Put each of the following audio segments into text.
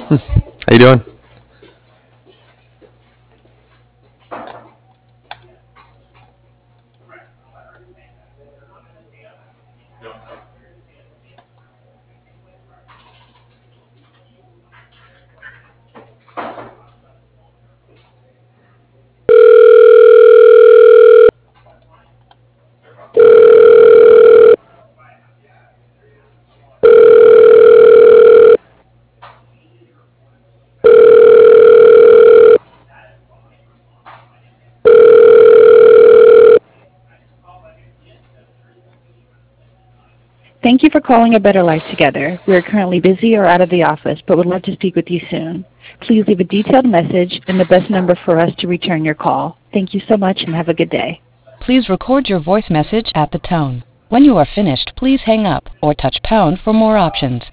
How you doing? Thank you for calling A Better Life Together. We are currently busy or out of the office, but would love to speak with you soon. Please leave a detailed message and the best number for us to return your call. Thank you so much and have a good day. Please record your voice message at the tone. When you are finished, please hang up or touch pound for more options.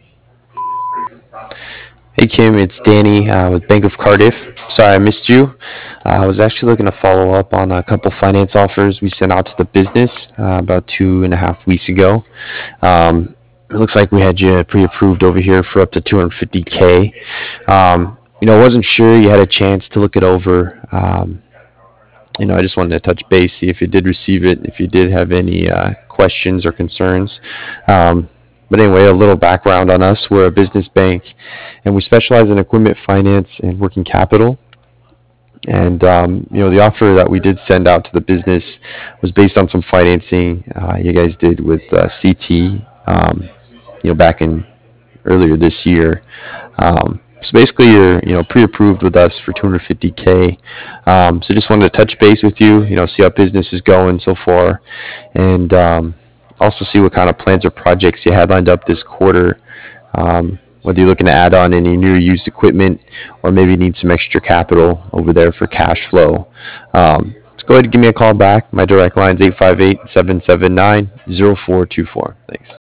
Hey Kim, it's Danny with Bank of Cardiff. Sorry I missed you. I was actually looking to follow up on a couple finance offers we sent out to the business about 2.5 weeks ago. It looks like we had you pre-approved over here for up to 250K. I wasn't sure you had a chance to look it over. I just wanted to touch base, see if you did receive it, if you did have any questions or concerns. But anyway, a little background on us. We're a business bank, and we specialize in equipment finance and working capital. And the offer that we did send out to the business was based on some financing you guys did with CT, back in earlier this year. So basically, you're pre-approved with us for 250K. So just wanted to touch base with you, see how business is going so far, and also see what kind of plans or projects you had lined up this quarter. Whether you're looking to add on any new or used equipment, or maybe need some extra capital over there for cash flow. So go ahead and give me a call back. My direct line is 858-779-0424. Thanks.